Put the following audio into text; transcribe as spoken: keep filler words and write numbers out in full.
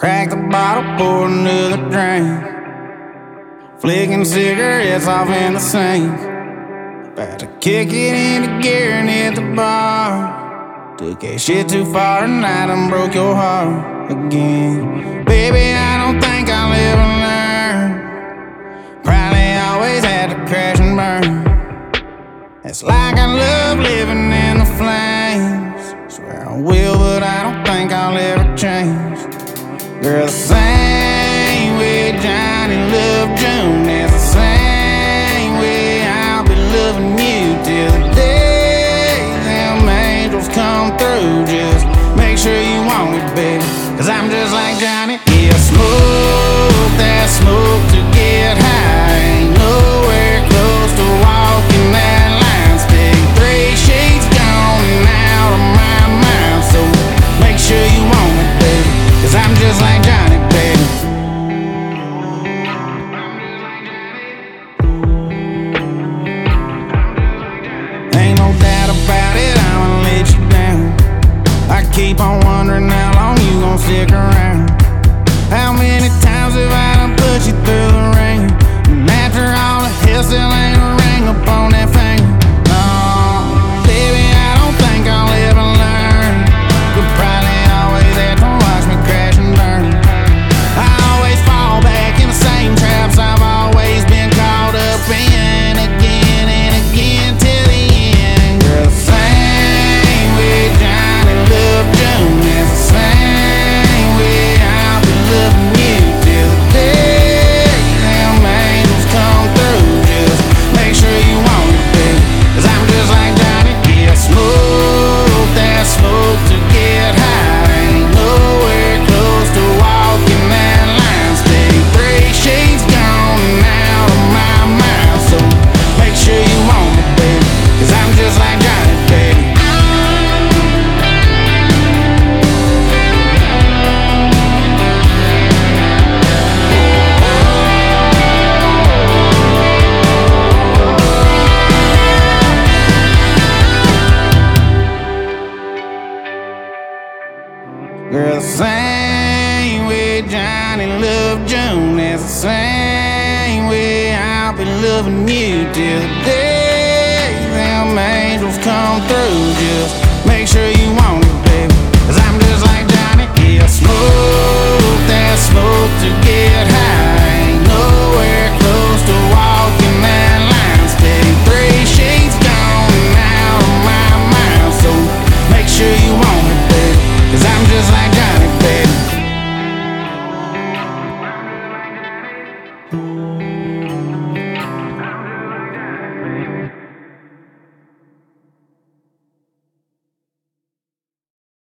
Crack the bottle, pour another drink. Flicking cigarettes off in the sink. About to kick it into gear and hit the bar. Took that shit too far and I done broke your heart again. Baby, I don't think I'll ever learn. Probably always had to crash and burn. It's like I love living in the flames. Swear I will, but I don't think I'll ever change. Girl, the same way Johnny loved June, that's the same way I'll be loving you till the day them angels come through. Just make sure you want me, baby, cause I'm just like Johnny. Yeah, smoke that smoke to get high. Ain't nowhere close to walking that line. Stick three sheets gone and out of my mind. So make sure you want me, baby, cause I'm just like Johnny, baby. Ain't no doubt about it, I'ma let you down. I keep on wondering how long you gon' stick around. How many times have I done put you through the ringer? And after all the hell, still ain't a ring up on that finger. No, baby, I don't think I'll ever learn. You'll probably always have to watch me crash and burn. I always fall back in the same traps I've always been caught up in, again and again till the end. Girl, the same way Johnny loved June, that's the same way I'll be loving you till the day them angels come through. Just make sure you want it, baby, cause I'm just like Johnny. Yeah, smoke that smoke to get high. Ain't nowhere close to walking that line. Stay three sheets gone and out of my mind. So make sure you want me, baby, cause I'm just like Johnny, baby. Girl, the same way Johnny loved June, that's the same way I'll be loving you till the day them angels come through.